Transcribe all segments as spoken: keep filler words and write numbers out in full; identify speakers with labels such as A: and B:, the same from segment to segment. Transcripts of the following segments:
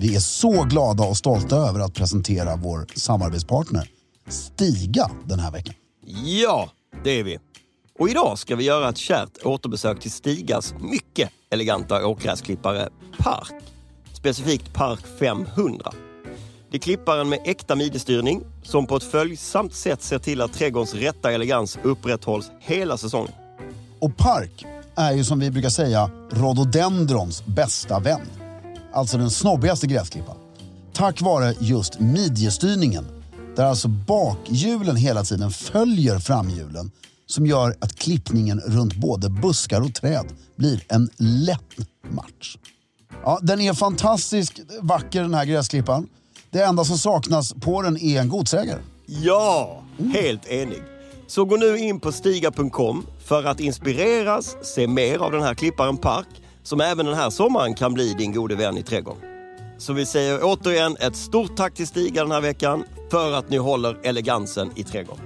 A: Vi är så glada och stolta över att presentera vår samarbetspartner Stiga den här veckan.
B: Ja, det är vi. Och idag ska vi göra ett kärt återbesök till Stigas mycket eleganta åkgräsklippare Park. Specifikt Park femhundra. Det är klipparen med äkta midjestyrning som på ett följsamt sätt ser till att trädgårdens rätta elegans upprätthålls hela säsongen.
A: Och Park är ju som vi brukar säga rhododendrons bästa vän. Alltså den snobbigaste gräsklippan. Tack vare just midjestyrningen, där alltså bakhjulen hela tiden följer framhjulen, som gör att klippningen runt både buskar och träd blir en lätt match. Ja, den är fantastiskt vacker, den här gräsklippan. Det enda som saknas på den är en godsägare.
B: Ja, helt enig. Så gå nu in på stiga punkt com för att inspireras, se mer av den här klipparen Park, som även den här sommaren kan bli din gode vän i trädgården. Så vi säger återigen ett stort tack till Stiga den här veckan för att ni håller elegansen i trädgården.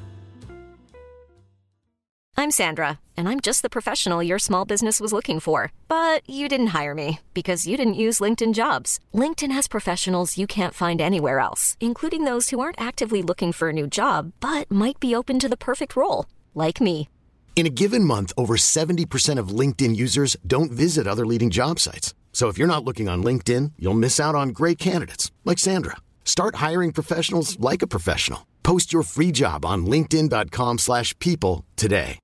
C: I'm Sandra, and I'm just the professional your small business was looking for. But you didn't hire me because you didn't use LinkedIn Jobs. LinkedIn has professionals you can't find anywhere else, including those who aren't actively looking for a new job, but might be open to the perfect role, like me.
D: In a given month, over seventy percent of LinkedIn users don't visit other leading job sites. So if you're not looking on LinkedIn, you'll miss out on great candidates like Sandra. Start hiring professionals like a professional. Post your free job on linkedin dot com slash people today.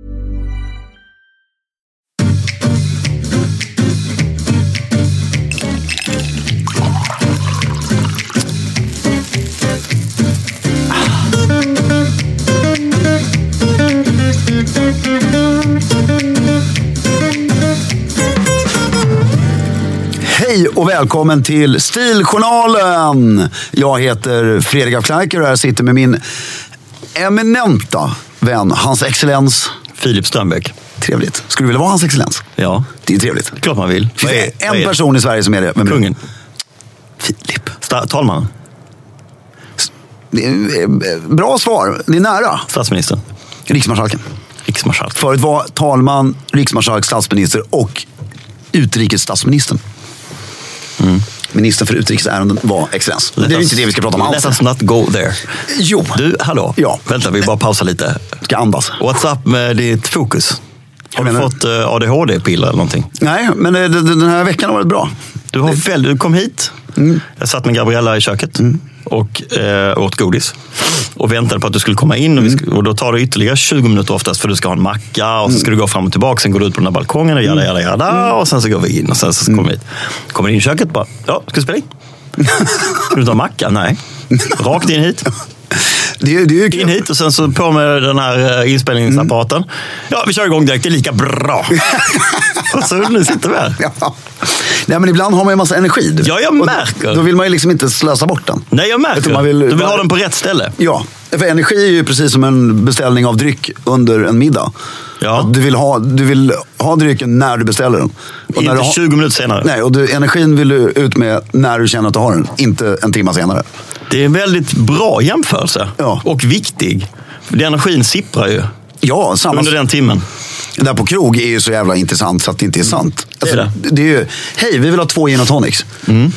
A: Hej och välkommen till Stiljournalen. Jag heter Fredrik af Klerker och jag sitter med min eminenta vän, hans excellens
B: Filip Strömbäck.
A: Trevligt. Skulle du vilja vara hans excellens?
B: Ja.
A: Det är trevligt.
B: Klart man vill.
A: Det är en är person i Sverige som är det. Vem
B: Kungen.
A: Filip.
B: Sta- talman.
A: Det är, bra svar. Det är nära.
B: Statsministern.
A: Riksmarskalken.
B: Riksmarskalk.
A: Förut var talman, riksmarskalk, statsminister och utrikesstatsministern. Mm. Ministern för utrikesärenden var excellens. Det är ju inte det vi ska prata om alls.
B: Let us not go there.
A: Jo.
B: Du, hallå.
A: Ja.
B: Vänta, vi bara pausar lite.
A: Ska andas.
B: What's up med ditt fokus? Har du
A: menar...
B: fått uh, A D H D-piller eller någonting?
A: Nej, men uh, den här veckan har varit bra.
B: Du, har väl, du kom hit. Mm. Jag satt med Gabriella i köket. Mm. Och eh, åt godis. Och väntade på att du skulle komma in. Och, vi sk- och då tar det ytterligare tjugo minuter oftast. För du ska ha en macka. Och så ska du gå fram och tillbaka. Sen går du ut på den här balkongen. Och jada, jada, jada. Och sen så går vi in. Och sen så kommer vi hit. Kommer in i köket bara. Ja, ska du spela in? Ska du ta en macka? Nej. Rakt in hit.
A: Det är, det är
B: in hit och sen så på med den här inspelningsapparaten. Mm. Ja, vi kör igång direkt. Det är lika bra. Och så nu sitter vi här.
A: Ja. Nej, men ibland har man ju en massa energi. Du.
B: Ja, jag märker.
A: Och då vill man ju liksom inte slösa bort den.
B: Nej, jag märker.
A: Man vill,
B: du vill ha den på rätt ställe.
A: Ja, för energi är ju precis som en beställning av dryck under en middag.
B: Ja.
A: Du vill ha, du vill ha drycken när du beställer den. Och
B: inte
A: när du ha,
B: tjugo minuter senare.
A: Nej, och du, energin vill du ut med när du känner att du har den. Inte en timme senare.
B: Det är en väldigt bra jämförelse.
A: Ja.
B: Och viktig. För den energin sipprar ju.
A: Ja, samma.
B: Under den timmen.
A: Där på krog är ju så jävla intressant så att det inte är sant. Alltså,
B: det är det.
A: Det är ju, hej, vi vill ha två gin och tonics. Mm.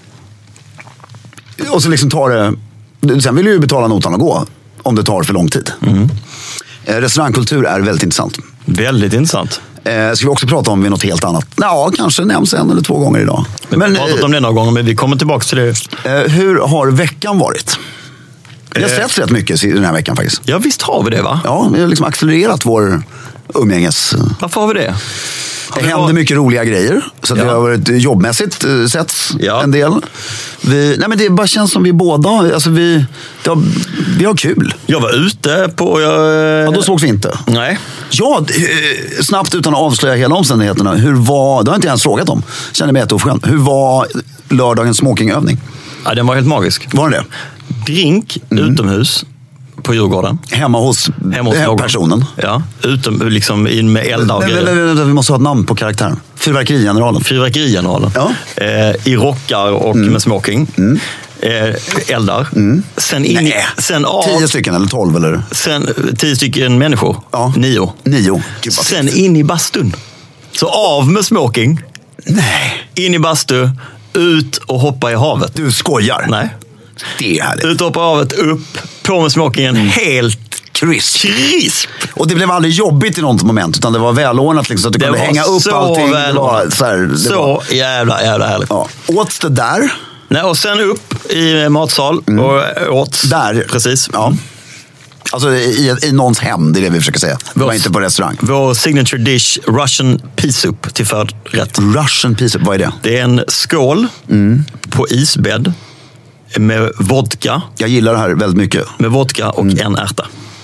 A: Och så liksom tar det... Sen vill du ju betala notan och gå. Om det tar för lång tid. Mm. Eh, restaurangkultur är väldigt intressant.
B: Väldigt intressant.
A: Eh, ska vi också prata om vid något helt annat? Ja, kanske nämns en eller två gånger idag.
B: Vi har pratat om det några gånger, men vi kommer tillbaka till det.
A: Eh, hur har veckan varit? Vi har sett rätt mycket den här veckan faktiskt.
B: Ja, visst har vi det, va?
A: Ja, vi har liksom accelererat vår umgänges...
B: Varför har vi det?
A: Det händer var... mycket roliga grejer. Så att ja. Vi har varit jobbmässigt uh, sett ja. en del. Vi, nej men det bara känns som vi båda, alltså vi, har, vi har kul.
B: Jag var ute på... Jag...
A: Ja, då såg vi inte.
B: Nej.
A: Ja, snabbt utan att avslöja hela omständigheterna. Hur var, det har jag inte ens frågat om. Känner mig jätteoförskämd. Hur var lördagens smokingövning?
B: Ja, den var helt magisk.
A: Var det?
B: Drink mm. utomhus. På Djurgården.
A: Hemma hos, Hemma hos personen.
B: Ja, utom liksom in med eldar och grejer.
A: Nej, nej, nej, vi måste ha ett namn på karaktären. Fyrverkerigeneralen.
B: Fyrverkerigeneralen. Ja. Eh, I rockar och mm. med smoking. Mm. Eh, eldar. Mm. Sen in, nej. Sen av,
A: tio stycken eller tolv eller?
B: Sen tio stycken människor.
A: Ja.
B: Nio.
A: Nio.
B: Sen in i bastun. Så av med smoking.
A: Nej.
B: In i bastu. Ut och hoppa i havet.
A: Du skojar?
B: Nej.
A: Det är härligt.
B: Ut och hoppa i havet, upp, på med smokingen, mm. helt
A: crisp.
B: crisp.
A: Och det blev aldrig jobbigt i något moment, utan det var välordnat liksom, så att du
B: det
A: kunde hänga upp allting.
B: Väl,
A: det var så, här, det
B: så
A: var...
B: jävla, jävla härligt.
A: Ja. Åts det där?
B: Nej, och sen upp i matsal mm. och åt.
A: Där?
B: Precis.
A: Ja. Alltså i, i någons hem, det är det vi försöker säga. Det var inte på restaurang.
B: Vår signature dish, Russian pea soup till förrätt.
A: Russian pea soup, vad är det?
B: Det är en skål mm. på isbädd med vodka.
A: Jag gillar det här väldigt mycket.
B: Med vodka och mm. en ärta.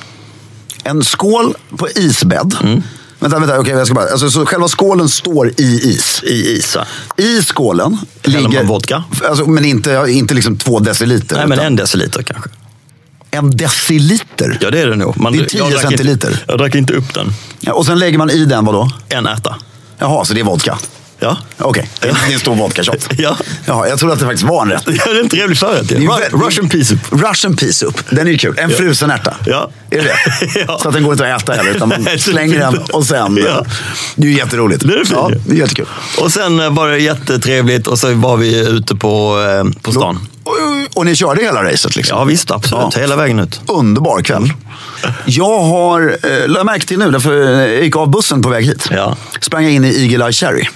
A: En skål på isbädd. Mm. Vänta, vänta, okej, jag ska bara. Alltså, så själva skålen står i is.
B: I is, ja.
A: I skålen
B: Häller
A: ligger...
B: man vodka.
A: Alltså, men inte, inte liksom två deciliter.
B: Nej,
A: utan...
B: men en deciliter kanske.
A: En deciliter?
B: Ja, det är det nog. Man,
A: det är tio centiliter.
B: Inte, jag drack inte upp den.
A: Ja, och sen lägger man i den, vad då?
B: En ärta.
A: Jaha, så det är vodka?
B: Ja.
A: Okej, okay. Det är en stor vodka-shot.
B: Ja.
A: Jaha, jag trodde att det faktiskt var en rätt.
B: Ja, det är en trevlig förrätt. Ja. Russian pea soup.
A: Russian pea soup, den är ju kul. En ja. frusen ärta.
B: Ja.
A: Är det det? Ja. Så att den går inte att äta heller, utan man slänger den och sen...
B: Ja.
A: Det är ju jätteroligt.
B: Det är,
A: ja, det är jättekul.
B: Och sen var det jättetrevligt och så var vi ute på, på stan.
A: Och, och ni körde hela racet liksom?
B: Ja, visst, absolut. Ja. Hela vägen ut.
A: Underbar kväll. Jag har, äh, lade märke till nu, därför jag gick av bussen på väg hit.
B: Ja.
A: Sprang jag in i Eagle Eye Cherry.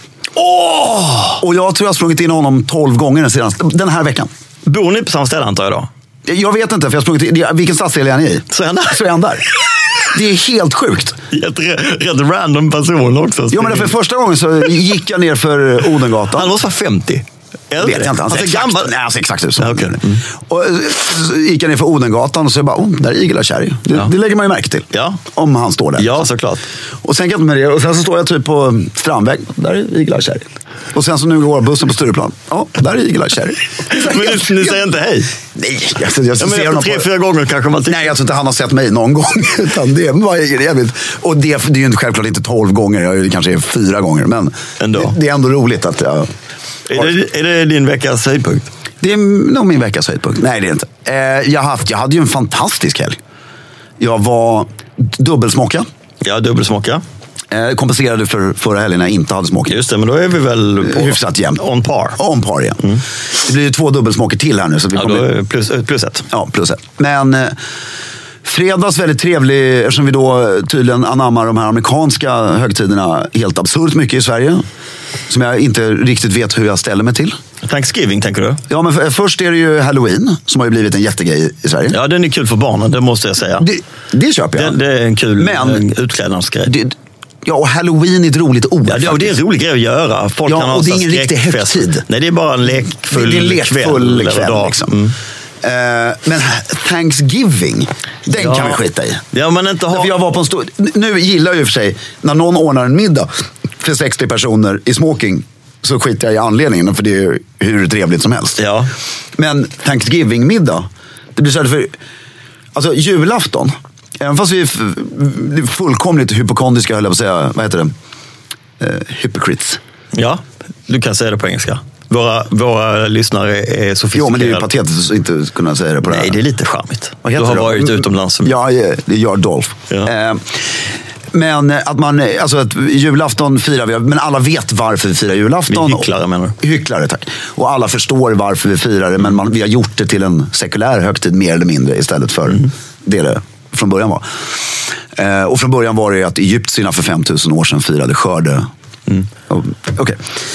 B: Oh!
A: Och jag tror jag har sprungit in honom tolv gånger den senaste, den här veckan.
B: Bor ni på samma ställe antar jag då?
A: Jag vet inte, för jag har sprungit in, vilken stadsdel är han i?
B: Så är han där.
A: Så är han där. Det är helt sjukt.
B: Rätt, rätt random person också.
A: Ja, men för första gången så gick jag ner för Odengatan.
B: Han måste vara femtio.
A: Jag vet jag inte, han ser exakt,
B: gammal.
A: Nej, han ser exakt ut så.
B: Ja, okay. mm.
A: Och så gick jag ner för Odengatan och så jag bara, oh, där är Eagle Eye Cherry. Det, ja. det lägger man ju märke till.
B: Ja.
A: Om han står där.
B: Ja, såklart.
A: Och sen kan jag med det. Och sen så står jag typ på Strandväg. Där är Eagle Eye Cherry. Och sen så nu går bussen på Stureplan. Ja, där är Eagle Eye Cherry.
B: Men ni, ni säger inte hej?
A: Nej, jag, jag, jag
B: ja, ser honom tre, på... fyra gånger kanske man...
A: Nej, jag tror inte han har sett mig någon gång. Utan det var jävligt. Och det, det är ju inte, självklart inte tolv gånger. Jag kanske är fyra gånger. Men
B: ändå.
A: Det, det är ändå roligt att jag...
B: Är det, är det din veckas höjdpunkt?
A: Det är nog min veckas höjdpunkt. Nej, det är inte. Eh, jag, haft, jag hade ju en fantastisk helg. Jag var dubbelsmocka.
B: Ja, dubbelsmocka.
A: Eh, kompenserade för förra helgen när jag inte hade smoking.
B: Just det, men då är vi väl på
A: hyfsat jämnt.
B: On par.
A: On par, ja. Mm. Det blir ju två dubbelsmocker till här nu. Så vi
B: ja,
A: kommer...
B: då är plus, plus ett.
A: Ja, plus ett. Men... Eh, fredags väldigt trevlig, eftersom vi då tydligen anammar de här amerikanska högtiderna helt absurt mycket i Sverige. Som jag inte riktigt vet hur jag ställer mig till.
B: Thanksgiving, tänker du?
A: Ja, men för, först är det ju Halloween, som har ju blivit en jättegrej i Sverige.
B: Ja, den är kul för barnen, det måste jag säga.
A: Det, det köper jag.
B: Det, det är en kul
A: men,
B: utklädnadsgrej.
A: Det, ja, och Halloween är ett roligt ord.
B: Ja, det, och det är en rolig grej att göra. Folk
A: ja,
B: kan
A: och det är ingen riktig högtid.
B: Nej, det är bara en lekfull,
A: det är en lekfull kväll. kväll liksom. Mm. Uh, men Thanksgiving, den
B: ja.
A: kan vi skita i.
B: Ja, men inte ha...
A: För jag var på en stor... Nu gillar jag ju för sig, när någon ordnar en middag för sextio personer i smoking, så skiter jag i anledningen, för det är ju hur trevligt som helst.
B: Ja.
A: Men Thanksgiving-middag, det blir så här för... Alltså julafton, även fast vi är fullkomligt hypokondriska, höll jag på att säga, vad heter det? Uh, hypocrites.
B: Ja, du kan säga det på engelska. Våra, våra lyssnare är sofistikerade.
A: Jo, men det är ju patetiskt att inte kunna säga det på det här.
B: Nej, det är lite charmigt.
A: Du
B: har
A: det?
B: varit utomlands. Som...
A: Ja, det gör Dolph.
B: Ja.
A: Eh, men att man, alltså att julafton firar vi, men alla vet varför vi firar julafton.
B: Vi är hycklare, menar du?
A: Hycklare, tack. Och alla förstår varför vi firar det, men man, vi har gjort det till en sekulär högtid mer eller mindre istället för mm. det det från början var. Eh, och från början var det att egyptierna för fem tusen år sedan firade skörde. Mm. Okej. Okay.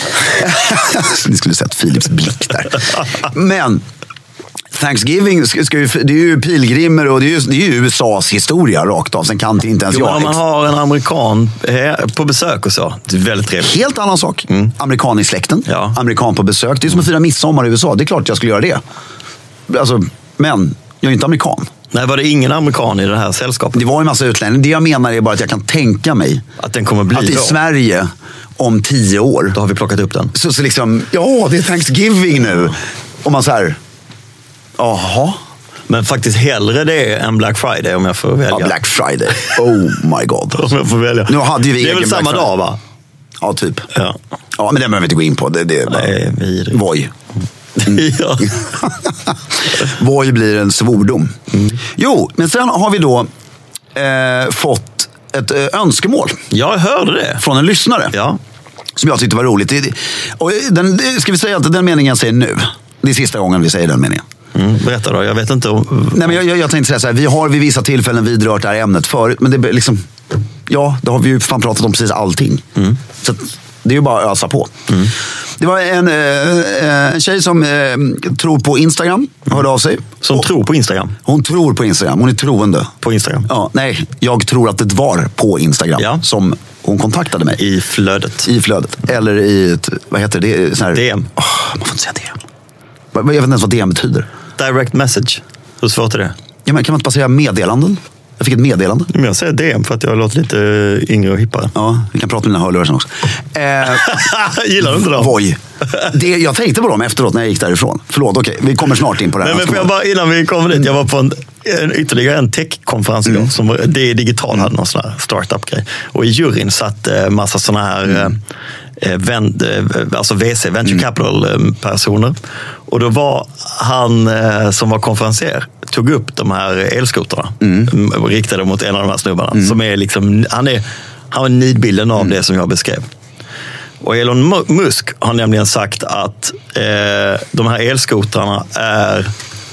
A: Ni skulle sett Philips blick där. Men Thanksgiving, ska, ska ju, det är ju pilgrimer och det är ju, det är ju U S A:s historia rakt av. Sen kan inte ens
B: jo,
A: jag.
B: Om man har en amerikan på besök och så, det är väldigt trevligt.
A: Helt annan sak. Mm. Amerikan i släkten,
B: ja.
A: Amerikan på besök. Det är som att fira midsommar i U S A. Det är klart jag skulle göra det. Alltså, men jag är inte amerikan.
B: Nej, var det ingen amerikan i det här sällskapet?
A: Det var en massa utlänningar. Det jag menar är bara att jag kan tänka mig
B: att den kommer bli
A: att i
B: då.
A: Sverige om tio år.
B: Då har vi plockat upp den.
A: Så, så liksom, ja, det är Thanksgiving nu. Och man så här, jaha.
B: Men faktiskt hellre det än Black Friday om jag får välja.
A: Ja, Black Friday. Oh my god.
B: Om jag får välja.
A: Nu hade vi
B: det är väl samma
A: Black
B: dag, va?
A: Ja, typ.
B: Ja,
A: ja men det behöver vi inte gå in på. Det, det är bara...
B: Nej, vidrigt.
A: Voj.
B: Mm. Ja.
A: Voj blir en svordom. Mm. Jo, men sen har vi då eh, fått ett eh, önskemål.
B: Jag hörde det.
A: Från en lyssnare.
B: Ja.
A: som jag tyckte var roligt. Och den, ska vi säga att den meningen jag säger nu, det är sista gången vi säger den meningen.
B: Mm, berätta då, jag vet inte om...
A: Nej, men jag, jag, jag tänkte säga så här, vi har vid vissa tillfällen vidrört det här ämnet förut, men det är liksom, ja, det har vi ju fan pratat om precis allting. Mm. Så att, det är ju bara att ösa på. Mm. Det var en, eh, en tjej som eh, tror på Instagram, hörde av sig.
B: Som och, tror på Instagram?
A: Hon tror på Instagram, hon är troende.
B: På Instagram?
A: Ja, nej, jag tror att det var på Instagram ja. som hon kontaktade mig.
B: I flödet?
A: I flödet, eller i ett, vad heter det? Sån här,
B: D M?
A: Oh, man får inte säga D M. Jag vet inte ens vad D M betyder.
B: Direct message, hur svårt är det?
A: Ja, men kan man inte bara säga meddelanden? Jag fick ett meddelande.
B: Men jag säger D M för att jag låter lite yngre och hippare.
A: Ja, vi kan prata med dina hörlurar sen också. Eh,
B: Gillar du inte dem?
A: Voj. Det, jag tänkte på dem efteråt när jag gick därifrån. Förlåt, okej, vi kommer snart in på det här.
B: Nej, men jag bara, innan vi kommer dit, jag var på en, en, ytterligare en tech-konferens mm. som det är digital, hade någon sån här startup-grej. Och i juryn satt eh, massa såna här mm. eh, vänd, eh, alltså V C, venture mm. capital-personer. Och då var han eh, som var konferenser tog upp de här elskotarna mm. och riktade mot en av de här snubbarna mm. som är liksom, han är han var nidbilden av mm. det som jag beskrev. Och Elon Musk har nämligen sagt att eh, de här elskotarna är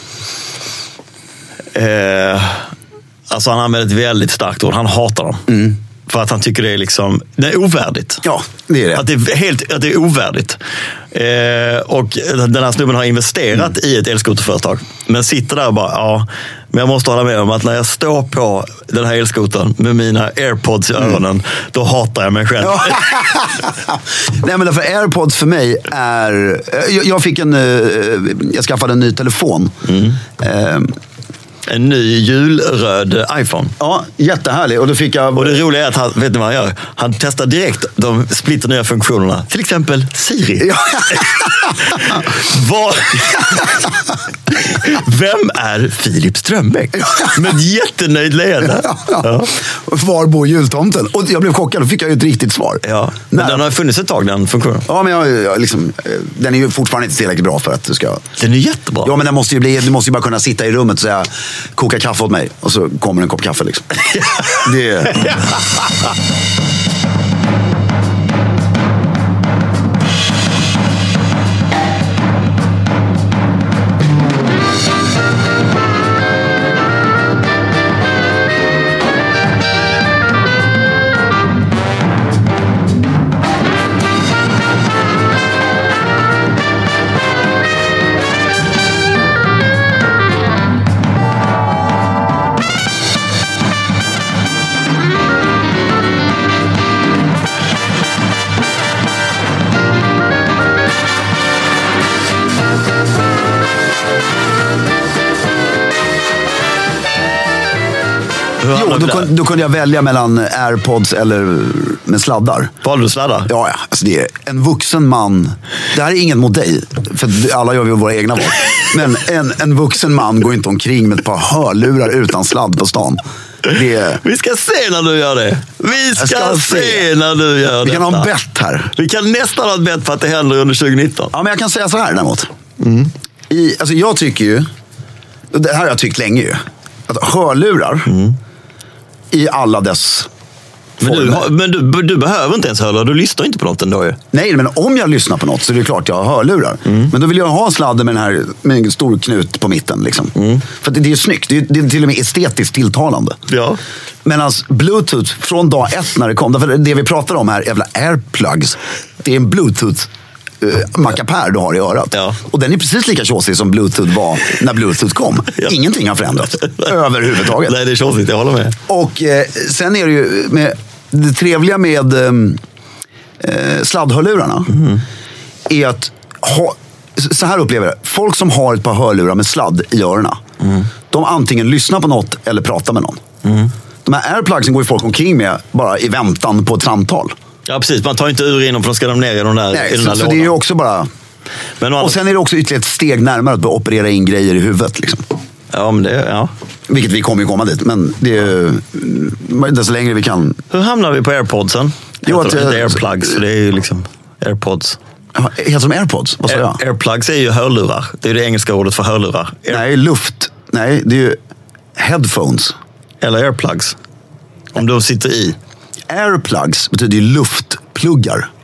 B: eh, alltså han använder ett väldigt starkt ord, han hatar dem. Mm. För att han tycker det är liksom, det är ovärdigt.
A: Ja, det är det.
B: Att det är helt, att det är ovärdigt. Eh, och den här snubben har investerat mm. i ett elskoterföretag. Men sitter där och bara, ja, men jag måste hålla med om att när jag står på den här elskotern med mina AirPods i öronen, mm. då hatar jag mig själv. Ja. Nej, men därför AirPods för mig är, jag, jag fick en, jag skaffade en ny telefon. Mm. Eh, En ny julröd iPhone. Ja, jättehärlig. Och då fick jag... Och det roliga är att han, vet ni vad han gör? Han testar direkt de splitter nya funktionerna. Till exempel Siri. Ja. Var... Vem är Filip Strömbäck? Med ett jättenöjd leende. Ja, ja. Ja. Var bor jultomten? Och jag blev chockad, då fick jag ju ett riktigt svar. Ja. Men den har funnits ett tag, den funktionen. Ja, men jag, jag, liksom, den är ju fortfarande inte tillräckligt bra för att du ska... Den är jättebra. Ja, men den måste ju bli, du måste ju bara kunna sitta i rummet och säga koka kaffe åt mig. Och så kommer en kopp kaffe liksom. Det är... Jo, då, kun, då kunde jag välja mellan AirPods eller med sladdar. Valde du sladdar? Ja, ja. Alltså det är en vuxen man. Det här är inget mot dig, för alla gör vi våra egna val. Men en, en vuxen man går inte omkring med ett par hörlurar utan sladd på stan. Det... Vi ska se när du gör det. Vi ska, ska se. se när du gör det. Vi kan detta. ha en bett här. Vi kan nästan ha ett bett för att det händer under tjugonitton. Ja, men jag kan säga så här däremot. Mm. I, alltså jag tycker ju, det här har jag tyckt länge ju, att hörlurar mm. i alla dess men, du, men du, du behöver inte ens hörlurar, du lyssnar inte på något ändå ju. Nej, men om jag lyssnar på något så är det klart jag har hörlurar. Mm. Men då vill jag ha en sladder med den här med en stor knut på mitten liksom. Mm. För det, det är ju snyggt, det är, det är till och med estetiskt tilltalande. Ja. Men alltså Bluetooth från dag ett när det kom, för det vi pratar om här jävla AirPlugs, det är en Bluetooth Uh, mackapär du har i örat. Ja. Och den är precis lika tjåsig som Bluetooth var när Bluetooth kom. Ja. Ingenting har förändrats överhuvudtaget. Nej, det är tjåsigt, jag håller med. Och eh, sen är det ju med, det trevliga med eh, sladdhörlurarna mm. är att ha, så här upplever jag, folk som har ett par hörlurar med sladd i öronen mm. de antingen lyssnar på något eller pratar med någon. Mm. De här AirPlugsen går ju folk omkring med bara i väntan på ett samtal. Ja, precis. Man tar inte ur in och för ska de ner i de där, nej, i den där så, så det är ju också bara... Men och sen är det också ytterligare ett steg närmare att operera in grejer i huvudet. Liksom. Ja, men det... Ja. Vilket vi kommer ju komma dit. Men det är desto längre vi kan... Hur hamnar vi på AirPodsen? Jo, att... Det är AirPlugs, så det är ju liksom AirPods. Heter de AirPods? Vad sa Air, jag? AirPlugs är ju hörlurar. Det är det engelska ordet för hörlurar. Air... Nej, luft. Nej, det är ju headphones. Eller AirPlugs. Om de sitter i... Airplugs betyder ju luftpluggar.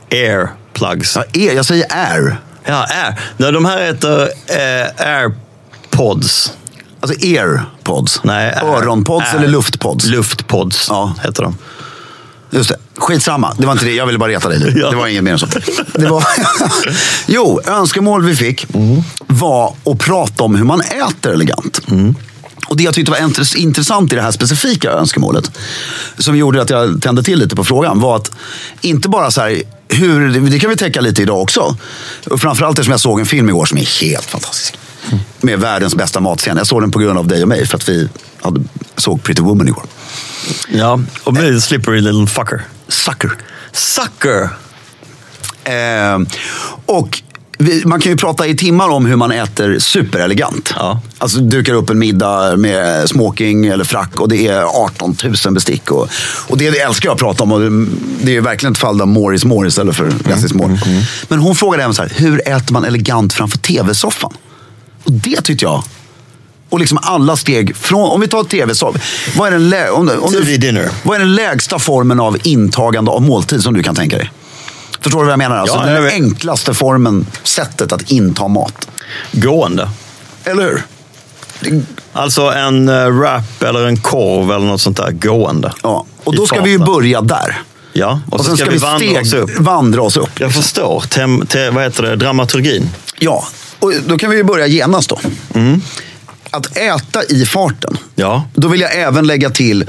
B: Airplugs.
A: Ja, air, jag säger air.
B: Ja, Air. Nej, de här heter eh, AirPods.
A: Alltså airpods.
B: Nej, Air,
A: Öronpods
B: Air.
A: eller luftpods?
B: Luftpods
A: Ja.
B: heter de.
A: Just det. Skitsamma. Det var inte det. Jag ville bara reta dig nu.
B: Ja.
A: Det var inget mer än så. Det var... jo, önskemål vi fick mm. var att prata om hur man äter elegant. Mm. Och det jag tyckte var intressant i det här specifika önskemålet, som gjorde att jag tände till lite på frågan, var att inte bara så här, hur, det kan vi täcka lite idag också. Och framförallt det som jag såg en film igår som är helt fantastisk. Mm. Med världens bästa matscen. Jag såg den på grund av dig och mig för att vi hade, såg Pretty Woman igår.
B: Ja, och med slippery little fucker.
A: Sucker.
B: Sucker!
A: Eh, och vi, man kan ju prata i timmar om hur man äter superelegant.
B: Ja.
A: Alltså dukar upp en middag med smoking eller frack och det är arton tusen bestick. Och, och det, det älskar jag att prata om. Och det, det är verkligen ett fall där Morris Morris eller för klassiskt mål. Mm, mm. Men hon frågade även så här, hur äter man elegant framför tv-soffan? Och det tyckte jag. Och liksom alla steg från, om vi tar tv-soffan. Vad är den lä- om, om
B: T V dinner.
A: Vad är den lägsta formen av intagande av måltid som du kan tänka dig? Förstår du vad jag menar? Alltså,
B: Ja,
A: den
B: jag
A: enklaste formen, sättet att inta mat.
B: Gående.
A: Eller hur? Det,
B: Alltså en uh, wrap eller en korv eller något sånt där. Gående.
A: ja. Och
B: I
A: då ska
B: farten.
A: vi ju börja där.
B: Ja, och,
A: Och
B: så
A: sen
B: ska,
A: ska
B: vi
A: vi
B: vandra
A: steg,
B: oss upp.
A: vandra oss upp.
B: Jag förstår. Tem, te, vad heter det? Dramaturgin.
A: Ja, och då kan vi ju börja genast då. Mm. Att äta i farten.
B: Ja.
A: Då vill jag även lägga till...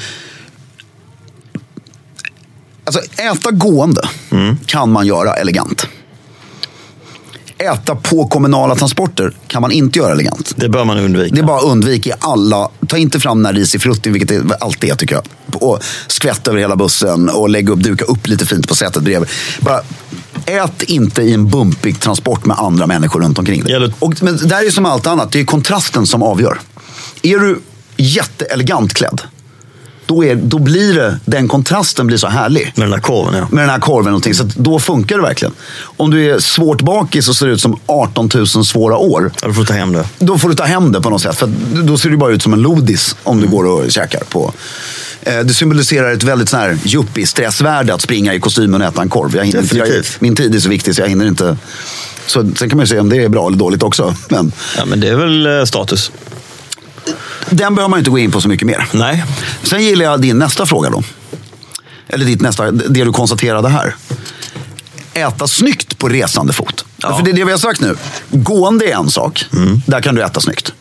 A: Alltså äta gående mm. kan man göra elegant. Äta på kommunala transporter kan man inte göra elegant.
B: Det bör man undvika.
A: Det är bara undvik i alla. Ta inte fram den här ris i frutti, vilket är alltid jag tycker jag. Och skvätt över hela bussen och lägga upp, duka upp lite fint på sätet bredvid. Bara ät inte i en bumpig transport med andra människor runt omkring dig.
B: Eller...
A: Och, men det är ju som allt annat, det är kontrasten som avgör. Är du jätteelegant klädd, Då, är, då blir det, den kontrasten blir så härlig.
B: Med den här korven, ja.
A: Med den här korven någonting. Så att då funkar det verkligen. Om du är svårt bakis och ser ut som arton tusen svåra år.
B: Ja, då får du ta hem det.
A: Då får du ta hem det på något sätt. För då ser du bara ut som en lodis om mm. du går och käkar på. Eh, det symboliserar ett väldigt sån här yuppie-stressvärde att springa i kostymen och äta en korv. Jag hinner inte, jag, min tid är så viktig så jag hinner inte. Så sen kan man ju se om det är bra eller dåligt också. Men,
B: ja, men det är väl eh, status.
A: Den behöver man inte gå in på så mycket mer.
B: Nej.
A: Sen gillar jag din nästa fråga då. Eller ditt nästa, det du konstaterade här. Äta snyggt på resande fot. Ja. För det är det vi har sagt nu. Gående är en sak. Mm. Där kan du äta snyggt.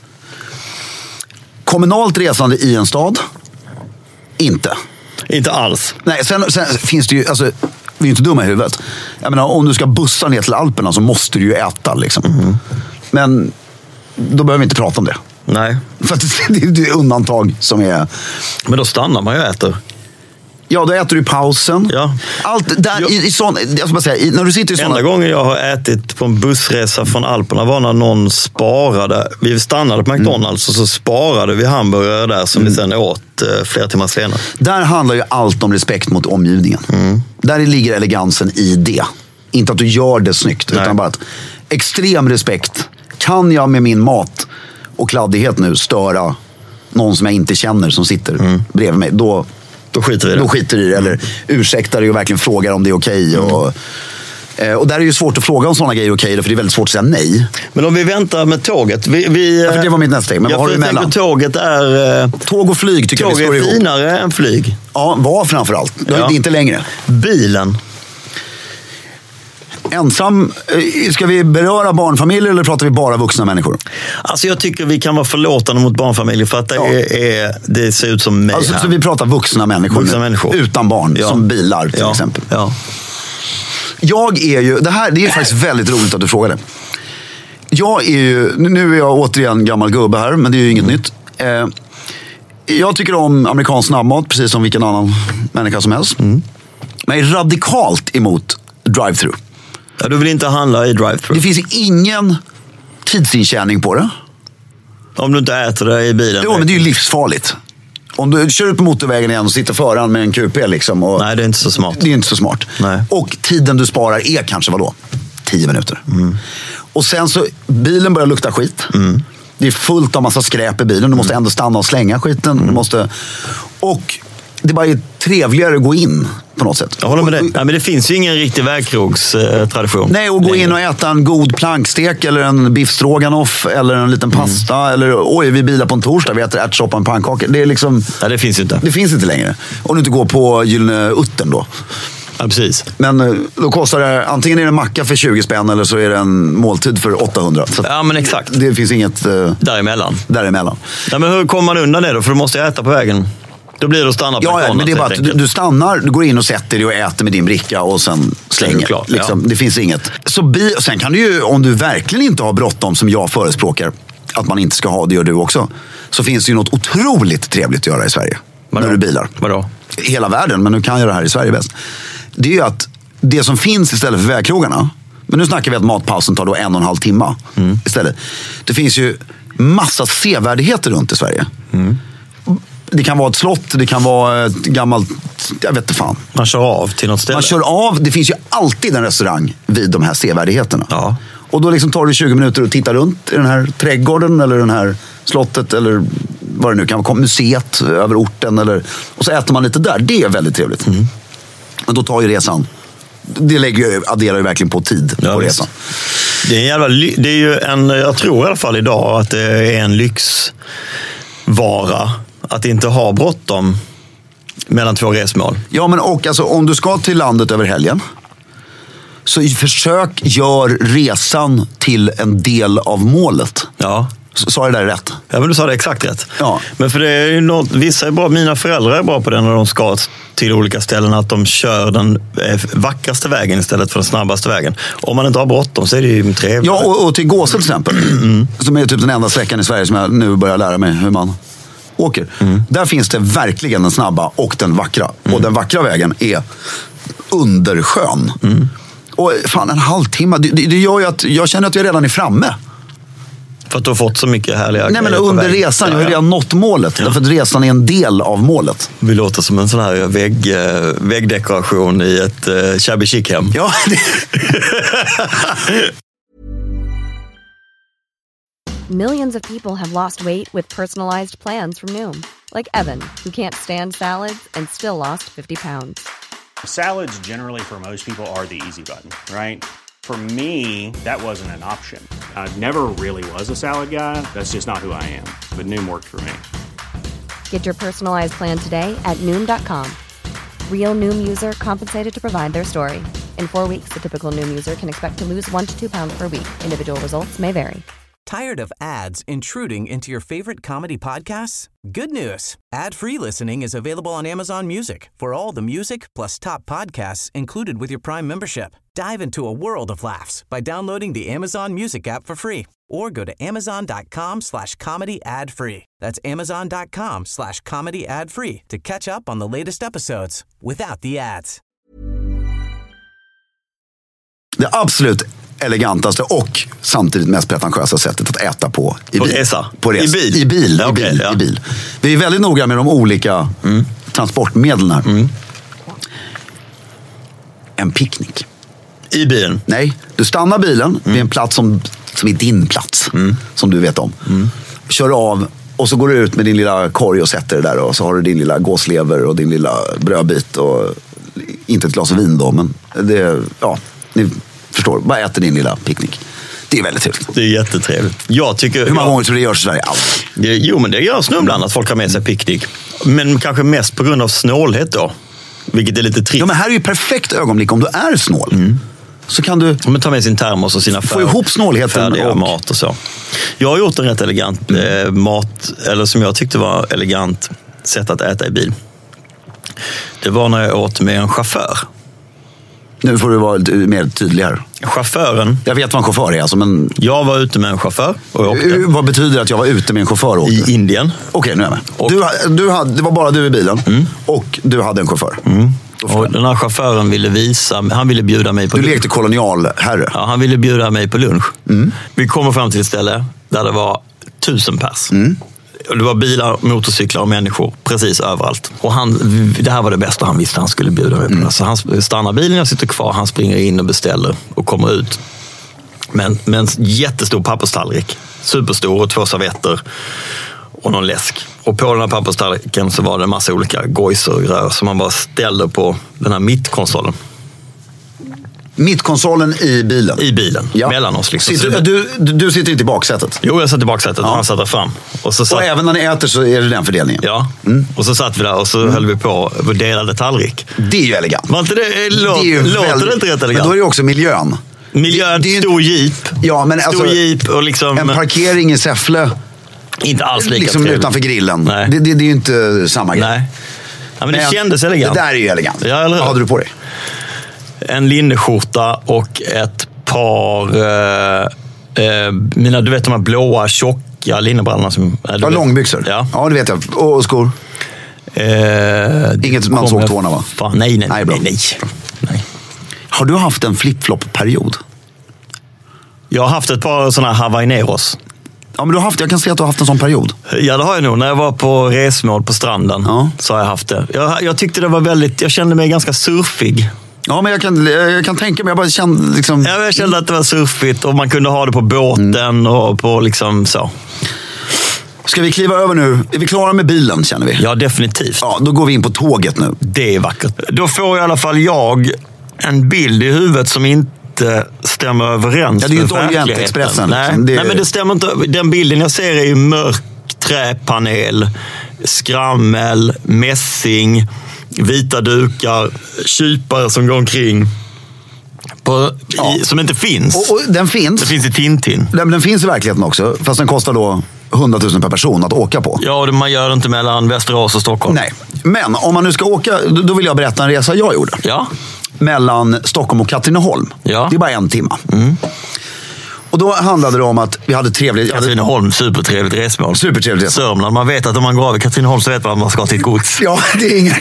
A: Kommunalt resande i en stad? Inte.
B: Inte alls.
A: Nej, sen, sen finns det ju... Alltså, vi är inte dumma i huvudet. Jag menar, om du ska bussa ner till Alperna så måste du ju äta. Liksom. Mm. Men då behöver vi inte prata om det.
B: Nej.
A: För att det är undantag som är...
B: Men då stannar man ju och äter.
A: Ja, då äter du i pausen.
B: Ja.
A: Allt där
B: jag,
A: i, i sån, jag ska bara säga, i, när du sitter i såna...
B: Enda gången jag har ätit på en bussresa från Alperna var när någon sparade. Vi stannade på McDonalds mm. och så sparade vi hamburgare där som mm. vi sen åt eh, flera timmar senare.
A: Där handlar ju allt om respekt mot omgivningen. Mm. Där ligger elegansen i det. Inte att du gör det snyggt, Nej. utan bara att extrem respekt. Kan jag med min mat och kladdighet nu störa någon som jag inte känner som sitter mm. bredvid mig, då,
B: då skiter vi i det.
A: Då skiter i det. Eller ursäktar dig och verkligen frågar om det är okej. Mm. Och, och där är det ju svårt att fråga om sådana grejer är okej, för det är väldigt svårt att säga nej.
B: Men om vi väntar med tåget. Vi, vi,
A: ja, för det var mitt nästa steg. Men vad har du emellan?
B: Tåget är...
A: Tåg och flyg tycker
B: tåg
A: jag vi står ihop.
B: Tåg är finare än flyg.
A: Ja, var framförallt. Det är
B: ja.
A: inte längre.
B: Bilen.
A: Ensam, ska vi beröra barnfamiljer eller pratar vi bara vuxna människor?
B: Alltså jag tycker vi kan vara förlåtande mot barnfamiljer för att det, ja. är, det ser ut som mig
A: alltså,
B: här.
A: Så vi pratar vuxna människor,
B: vuxna människor.
A: utan barn,
B: ja.
A: som bilar till
B: ja.
A: exempel.
B: Ja.
A: Jag är ju, det här det är faktiskt väldigt roligt att du frågade. Jag är ju, nu är jag återigen gammal gubbe här, men det är ju inget mm. nytt. Eh, jag tycker om amerikansk snabbmat precis som vilken annan människa som helst. Mm. Men jag är radikalt emot drive-thru.
B: Ja, du vill inte handla i drive-thru.
A: Det finns ingen tidsintjäning på det.
B: Om du inte äter det i bilen.
A: Jo, men det är ju livsfarligt. Om du kör ut på motorvägen igen och sitter föran med en Q P liksom. Och
B: nej, det är inte så smart.
A: Det är inte så smart.
B: Nej.
A: Och tiden du sparar är kanske, vadå? Tio minuter. Mm. Och sen så, bilen börjar lukta skit. Mm. Det är fullt av massa skräp i bilen. Du måste ändå stanna och slänga skiten. Mm. Du måste... Och det bara är
E: trevligare att gå in på något sätt.
B: Jag håller med dig. Nej, men det finns ju ingen riktig vägkrogstradition.
E: Nej, och gå in och äta en god plankstek eller en biff stroganoff eller en liten pasta mm. eller oj, vi bilar på en torsdag, vi äter ärtsoppa och en pannkaka. Det är liksom...
B: Nej, det finns inte.
E: Det finns inte längre. Om du inte går på Gyllene Uttern då.
B: Ja, precis.
E: Men då kostar det, antingen är det en macka för tjugo spänn eller så är det en måltid för åttahundra. Så
B: ja, men exakt.
E: Det finns inget... Uh,
B: däremellan.
E: Däremellan.
B: Ja, men hur kommer man undan det då? För du måste äta på vägen. Då blir det att stanna på
E: ja,
B: ja,
E: men det är bara att du, du stannar, du går in och sätter dig och äter med din bricka och sen slänger.
B: Klart,
E: liksom,
B: ja.
E: Det finns inget. Så bi, och sen kan du ju, om du verkligen inte har bråttom som jag förespråkar, att man inte ska ha, det gör du också, så finns det ju något otroligt trevligt att göra i Sverige. Vadå? När du bilar.
B: Vadå?
E: Hela världen, men nu kan jag det här i Sverige bäst. Det är ju att det som finns istället för vägkrogarna, men nu snackar vi att matpausen tar då en och en halv timme mm. istället. Det finns ju massa sevärdheter runt i Sverige. Mm. Det kan vara ett slott, det kan vara ett gammalt, jag vet inte fan.
B: Man kör av till något ställe.
E: Man kör av, det finns ju alltid en restaurang vid de här sevärdheterna.
B: Ja.
E: Och då liksom tar du tjugo minuter och tittar runt i den här trädgården eller den här slottet eller vad det nu kan vara, museet över orten eller, och så äter man lite där. Det är väldigt trevligt. Mm. Men då tar ju resan, det lägger, adderar ju verkligen på tid
B: ja,
E: på resan.
B: Det är, en jävla, det är ju en, jag tror i alla fall idag att det är en lyxvara att inte ha bråttom mellan två resmål.
E: Ja, men och alltså, om du ska till landet över helgen, så försök gör resan till en del av målet.
B: Ja.
E: Sa jag det där rätt?
B: Ja, men du sa det exakt rätt.
E: Ja.
B: Men för det är ju något, vissa är bra, mina föräldrar är bra på det när de ska till olika ställen, att de kör den vackraste vägen istället för den snabbaste vägen. Om man inte har bråttom så är det ju trevligt.
E: Ja, och, och till Gåse till exempel, mm. som är typ den enda sträckan i Sverige som jag nu börjar lära mig hur man åker. Mm. Där finns det verkligen den snabba och den vackra. Mm. Och den vackra vägen är underskön. Mm. Och fan, en halvtimme, det, det gör ju att jag känner att jag redan är framme.
B: För att du har fått så mycket härliga
E: Nej, men under resan, jag har ju redan nått målet. Ja. Därför att resan är en del av målet.
B: Vi låter som en sån här vägg, väggdekoration i ett uh, shabby chic hem.
E: Ja,
F: Millions of people have lost weight with personalized plans from Noom. Like Evan, who can't stand salads and still lost fifty pounds.
G: Salads generally for most people are the easy button, right? For me, that wasn't an option. I never really was a salad guy. That's just not who I am. But Noom worked for me.
F: Get your personalized plan today at Noom dot com. Real Noom user compensated to provide their story. In four weeks, the typical Noom user can expect to lose one to two pounds per week. Individual results may vary.
H: Tired of ads intruding into your favorite comedy podcasts? Good news. Ad-free listening is available on Amazon Music for all the music plus top podcasts included with your Prime membership. Dive into a world of laughs by downloading the Amazon Music app for free or go to amazon.com slash comedy ad free. That's amazon.com slash comedy ad free to catch up on the latest episodes without the ads.
E: Det absolut elegantaste och samtidigt mest pretentiösa sättet att äta på i
B: på
E: bil.
B: Resa.
E: På res.
B: I bil?
E: I bil,
B: ja,
E: i,
B: okay,
E: bil
B: ja.
E: i bil. Vi är väldigt noga med de olika mm. transportmedlen här. Mm. En picknick.
B: I bilen?
E: Nej, du stannar bilen mm. vid en plats som, som är din plats. Mm. Som du vet om. Mm. Kör av och så går du ut med din lilla korg och sätter det där. Och så har du din lilla gåslever och din lilla brödbit. Och inte ett glas vin då, men det, ja, ni förstår. Bara äter din lilla picknick. Det är väldigt trevligt.
B: Det är jättetrevligt. Jag tycker,
E: Hur många
B: jag,
E: gånger tror du det görs i Sverige? Aldrig.
B: Det, jo, men det görs nu ibland att folk har med sig picknick. Men kanske mest på grund av snålhet då. Vilket är lite trist.
E: Ja, men här är ju perfekt ögonblick om du är snål. Mm. Så kan du
B: men ta med sin termos och sina
E: få ihop snålheten
B: färdiga
E: och
B: mat och så. Jag har gjort en rätt elegant mm. eh, mat, eller som jag tyckte var elegant sätt att äta i bil. Det var när jag åt med en chaufför.
E: Nu får du vara lite mer tydlig här.
B: Chauffören.
E: Jag vet vad en chaufför är. Alltså, men...
B: Jag var ute med en chaufför och jag åkte.
E: Vad betyder det att jag var ute med en chaufför och åkte?
B: I Indien.
E: Okej, nu är jag med. Och... Du, du hade, det var bara du i bilen mm. och du hade en chaufför. Mm.
B: Och den här chauffören ville visa, han ville bjuda mig på
E: Du
B: lunch.
E: lekte kolonialherre.
B: Ja, han ville bjuda mig på lunch. Mm. Vi kommer fram till ett ställe där det var tusen pers. Mm. Det var bilar, motorcyklar och människor precis överallt. Och han, det här var det bästa han visste han skulle bjuda mig på. Mm. Så han stannar bilen, jag sitter kvar, han springer in och beställer och kommer ut. Men med en jättestor papperstallrik. Superstor och två servetter och någon läsk. Och på den här papperstallriken så var det en massa olika gojser och rör som man bara ställde på den här mittkonsolen.
E: Mittkonsolen i bilen?
B: I bilen, ja. Mellan oss. Liksom.
E: Sitter, du, du sitter inte i baksätet?
B: Jo, jag satt i baksätet och han satt där fram. Och, så satt,
E: och även när ni äter så är det den fördelningen?
B: Ja, mm. och så satt vi där och så mm. höll vi på och delade tallrik.
E: Det är ju elegant.
B: Var inte det, lå,
E: det är ju
B: låter
E: väldigt,
B: det inte rätt elegant?
E: Men då är det också miljön.
B: Miljön,
E: det, det
B: stor jeep.
E: Ja, men
B: stor
E: alltså,
B: jeep och liksom...
E: En parkering i Säffle.
B: Inte alls lika
E: liksom
B: trevligt.
E: Utanför grillen.
B: Nej.
E: Det, det, det är ju inte samma grej.
B: Nej. Ja, men det
E: men
B: kändes elegant.
E: Det där är ju elegant.
B: Ja, eller?
E: Vad hade du på dig?
B: En linneskjorta och ett par... Eh, eh, mina, du vet de här blåa, tjocka linnebrallorna. Som, eh,
E: ja, långbyxor.
B: Ja.
E: ja, det vet jag. Och, och skor?
B: Eh,
E: Inget man såg tårna, va?
B: Fan, nej, nej,
E: nej,
B: nej, nej, nej.
E: Har du haft en flip-flop-period?
B: Jag har haft ett par sådana Havaineros.
E: Ja, men du har haft, jag kan se att du har haft en sån period.
B: Ja, det har jag nog. När jag var på resmål på stranden ja. så har jag haft det. Jag, jag tyckte det var väldigt, jag kände mig ganska surfig.
E: Ja, men jag kan, jag kan tänka mig, jag bara kände liksom...
B: Ja, jag kände att det var surfigt och man kunde ha det på båten mm. och på liksom så.
E: Ska vi kliva över nu? Är vi klara med bilen, känner vi?
B: Ja, definitivt.
E: Ja, då går vi in på tåget nu.
B: Det är vackert. Då får i alla fall jag en bild i huvudet som inte stämmer överens
E: ja, det är ju
B: med
E: inte Orientexpressen.
B: Nej.
E: Liksom. Det är...
B: Nej, men det stämmer inte. Den bilden jag ser är ju mörk träpanel, skrammel, mässing, vita dukar, kypare som går omkring. På,
E: ja.
B: i, som inte finns.
E: Och, och den finns.
B: Det finns i Tintin.
E: Den, den finns i verkligheten också, fast den kostar då hundratusen per person att åka på.
B: Ja, och man gör det inte mellan Västerås och Stockholm.
E: Nej, men om man nu ska åka, då vill jag berätta en resa jag gjorde.
B: Ja.
E: Mellan Stockholm och Katrineholm.
B: Ja.
E: Det är bara en timme.
B: Mm.
E: Och då handlade det om att vi hade trevligt...
B: Katrineholm, supertrevligt resmål.
E: Supertrevligt resmål.
B: Sörmland, man vet att om man går över Katrineholm så vet man att man ska till ett gods.
E: Ja, det är inget.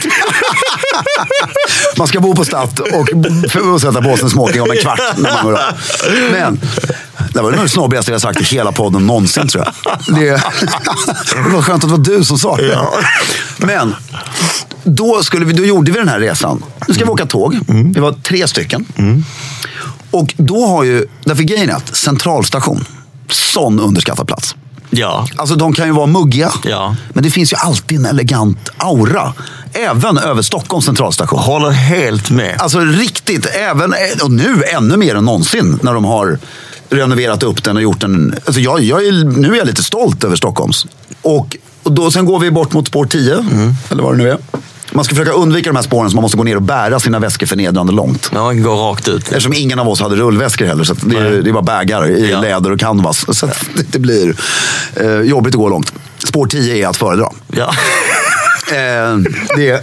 E: Man ska bo på Stadt och sätta på sig en smoking om en kvart när man går över. Men det var det snobbigaste jag sagt i hela podden någonsin, tror jag. Det, det var skönt att det var du som sa det. Ja. Men då, skulle vi, då gjorde vi den här resan. Nu ska vi åka tåg. Mm. Vi var tre stycken. Mm. Och då har ju, därför grejen är att centralstation, sån underskattad plats.
B: Ja.
E: Alltså de kan ju vara muggiga.
B: Ja.
E: Men det finns ju alltid en elegant aura. Även över Stockholms centralstation.
B: Håller helt med.
E: Alltså riktigt, även, och nu ännu mer än någonsin när de har renoverat upp den och gjort den. Alltså jag, jag är, nu är jag lite stolt över Stockholms. Och, och då, sen går vi bort mot spår tio, mm. eller vad det nu är. Man ska försöka undvika de här spåren så man måste gå ner och bära sina väskor förnedrande långt.
B: Ja, går rakt ut.
E: Eftersom ingen av oss hade rullväskor heller. Så det, är, det är bara bägar i ja. läder och canvas. Så det, det blir eh, jobbigt att gå långt. Spår tio är att föredra.
B: Ja.
E: Eh, det.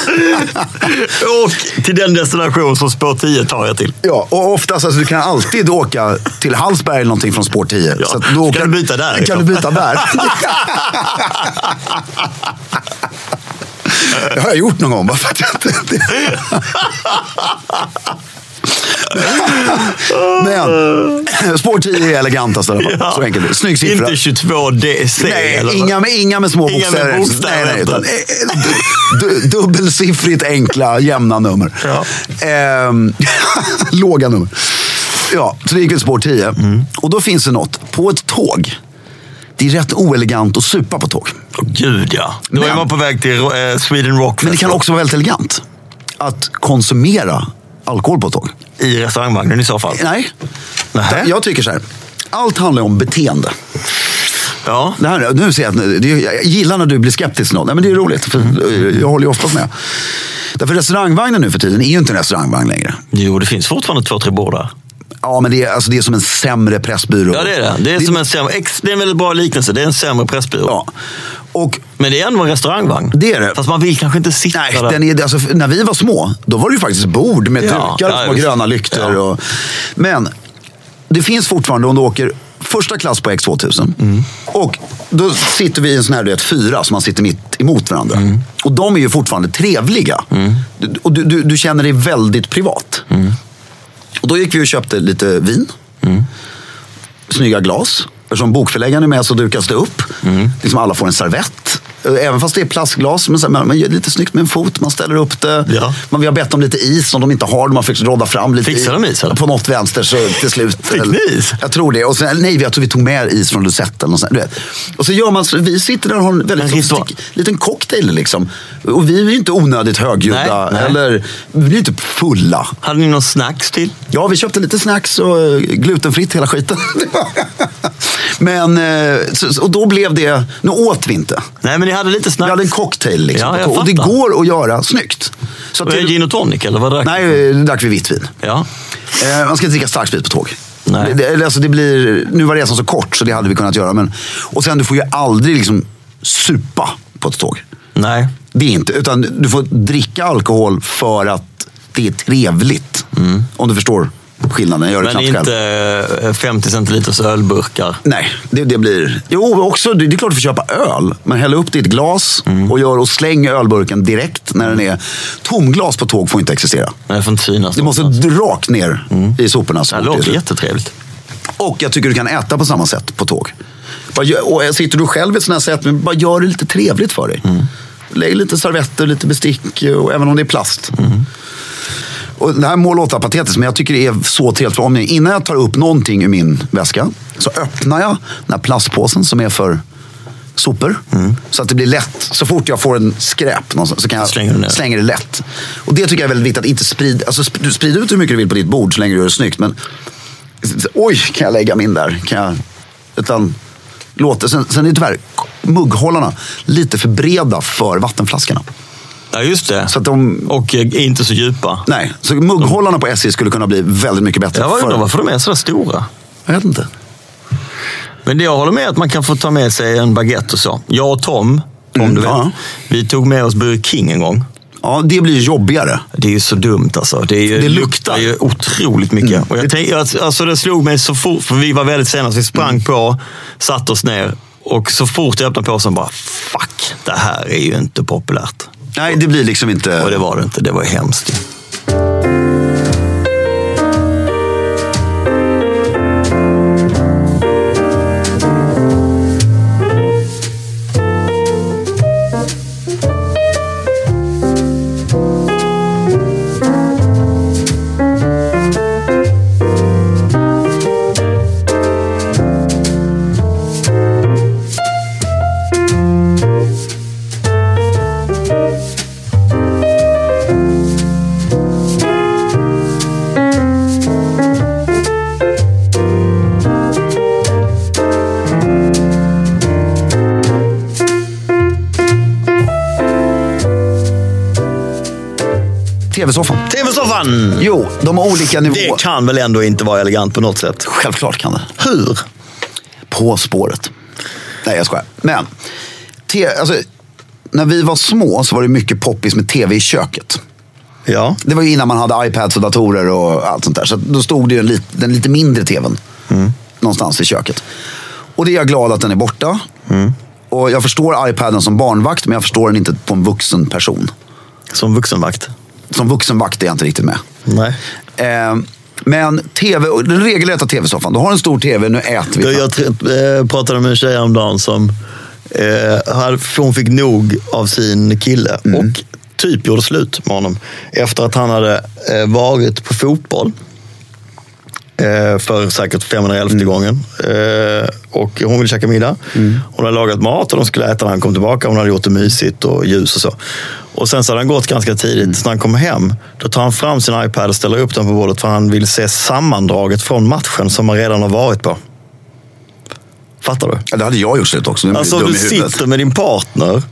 B: Och till den destination som spår tio tar jag till.
E: Ja, och oftast, alltså, du kan alltid åka till Hallsberg eller någonting från spår tio.
B: Ja.
E: Så att då
B: kan du byta där?
E: Kan
B: liksom.
E: du byta där? Det har jag gjort någon gång. Bara för att jag inte... Men spår tio är elegantast. Ja. Så enkelt. Snygg siffra.
B: Inte tjugotvå D C.
E: Nej,
B: eller
E: inga, med, inga med små
B: inga
E: bokstäver.
B: Med bokstäver
E: nej, nej, utan, du, dubbelsiffrigt enkla, jämna nummer. Ja. Ehm, låga nummer. Ja, så det gick väl spår tio. Mm. Och då finns det något. På ett tåg. Det är rätt oelegant att supa på tåg.
B: Åh gud, ja. Då är man på väg till eh, Sweden Rock.
E: Men det kan också vara väldigt elegant att konsumera alkohol på tåg.
B: I restaurangvagnen i så fall?
E: Nej.
B: Nähä.
E: Jag tycker så här. Allt handlar om beteende.
B: Ja.
E: Det här, nu ser jag, att, jag gillar när du blir skeptisk. Nej, men det är roligt. För jag håller ju ofta med. Därför restaurangvagnen nu för tiden är ju inte en restaurangvagn längre.
B: Jo, det finns fortfarande två, tre bord där.
E: Ja, men det är, alltså, det är som en sämre pressbyrå.
B: Ja, det är det. Det är, det, som en, sämre, det är en väldigt bra liknelse. Det är en sämre pressbyrå. Ja. Och, men det är ändå en restaurangvagn.
E: Det är det.
B: Fast man vill kanske inte sitta
E: Nej,
B: där.
E: Den är, alltså, när vi var små, då var det ju faktiskt bord med
B: ja,
E: dukar
B: ja,
E: och gröna lyktor.
B: Ja.
E: Och, men det finns fortfarande om du åker första klass på X tvåtusen. Mm. Och då sitter vi i en sån här, du vet, fyra som man sitter mitt emot varandra. Mm. Och de är ju fortfarande trevliga. Mm. Och du, du, du känner dig väldigt privat. Mm. Och då gick vi och köpte lite vin. Mm. Snygga glas. Eftersom bokförläggaren är med så dukas det upp. Mm. Liksom alla får en servett. Även fast det är plastglas, men man, man gör lite snyggt med en fot, man ställer upp det.
B: Ja.
E: Man, vi har bett om lite is som de inte har, man fick rodda fram lite.
B: Fixar de is eller?
E: På något vänster så till slut.
B: Fick ni is?
E: Jag tror det. Och sen, nej, jag tror vi tog med is från Lucette eller något sånt, du vet. Och så gör man, vi sitter där och har en väldigt en stick, liten cocktail liksom. Och vi är ju inte onödigt högljudda, nej, nej. Eller vi blir inte fulla.
B: Hade ni någon snacks till?
E: Ja, vi köpte lite snacks och glutenfritt hela skiten. Men, och då blev det, nu åt vi inte.
B: Nej, men ni hade lite snacks.
E: Vi hade en cocktail liksom.
B: Ja,
E: och det går att göra snyggt.
B: Så att det, gin och tonic eller vad drack?
E: Nej, det drack vi vitt vin.
B: Ja.
E: Eh, man ska inte dricka starksprit på tåg.
B: Nej.
E: Det, alltså det blir, nu var resan så kort så det hade vi kunnat göra. Men, och sen du får ju aldrig liksom supa på ett tåg.
B: Nej.
E: Det är inte, utan du får dricka alkohol för att det är trevligt. Mm. Om du förstår skillnaden. Gör det
B: men inte själv. femtio centiliters ölburkar.
E: Nej, det, det blir... Jo, också, det är klart du får köpa öl. Men häll upp ditt glas mm. och, gör, och släng ölburken direkt när den är... Tomglas på tåg får inte existera.
B: Nej, får inte synas.
E: Det måste rakt ner mm. i soporna.
B: Det låter jättetrevligt.
E: Och jag tycker du kan äta på samma sätt på tåg. Och sitter du själv i ett sånt här sätt, men bara gör det lite trevligt för dig. Mm. Lägg lite servetter, lite bestick, och även om det är plast. Mm. Och det här må låta patetiskt, men jag tycker det är så trevligt. För om jag, innan jag tar upp någonting ur min väska så öppnar jag den här plastpåsen som är för sopor. Mm. Så att det blir lätt. Så fort jag får en skräp någonstans så kan jag slänga det lätt. Och det tycker jag är väldigt viktigt att inte sprida. Alltså sprid ut hur mycket du vill på ditt bord så länge du gör det snyggt. Men oj, kan jag lägga min där? Kan jag... Utan låta. Sen, sen är det tyvärr mugghållarna lite för breda för vattenflaskorna.
B: Ja, just det.
E: Så att de...
B: Och inte så djupa.
E: Nej, så mugghållarna på S J skulle kunna bli väldigt mycket bättre.
B: Jag undrar
E: för...
B: varför de är så stora.
E: Jag vet inte.
B: Men det jag håller med att man kan få ta med sig en baguette och så. Jag och Tom, Tom mm, du vet, ja. Vi tog med oss Burger King en gång.
E: Ja, det blir jobbigare.
B: Det är ju så dumt alltså. Det, är ju, det luktar ju otroligt mycket. Mm. Och jag tänkte, alltså det slog mig så fort, för vi var väldigt sena, så vi sprang mm. på, satt oss ner. Och så fort jag öppnade påsen bara, fuck, det här är ju inte populärt.
E: Nej, det blir liksom inte...
B: Och det var det inte, det var hemskt.
E: Tv-soffan.
B: Tv-soffan!
E: Jo, de har olika nivåer.
B: Det kan väl ändå inte vara elegant på något sätt?
E: Självklart kan det.
B: Hur?
E: På spåret. Nej, jag skojar. Men, te, alltså, när vi var små så var det mycket poppis med tv i köket.
B: Ja.
E: Det var ju innan man hade iPads och datorer och allt sånt där. Så då stod det ju lit, den lite mindre tvn mm. någonstans i köket. Och det är jag glad att den är borta. Mm. Och jag förstår iPaden som barnvakt, men jag förstår den inte på en vuxen person.
B: Som vuxenvakt?
E: Som vuxenvakt är jag inte riktigt med.
B: Nej.
E: Eh, men tv, den regelrätta tv-soffan. Du har en stor tv, nu äter vi.
B: Jag, jag äh, pratade med en tjej om dagen som äh, hon fick nog av sin kille. Mm. Och typ gjorde slut med honom. Efter att han hade äh, varit på fotboll. Äh, för säkert femhundraelfte mm. gången. Äh, och hon ville käka middag. Mm. Hon hade lagat mat och de skulle äta när han kom tillbaka. Hon hade gjort det mysigt och ljus och så. Och sen så hade han gått ganska tidigt. Mm. Så när han kommer hem, då tar han fram sin iPad och ställer upp den på bordet för han vill se sammandraget från matchen som han redan har varit på. Fattar du?
E: Ja, det hade jag gjort slut också.
B: Alltså du sitter med din partner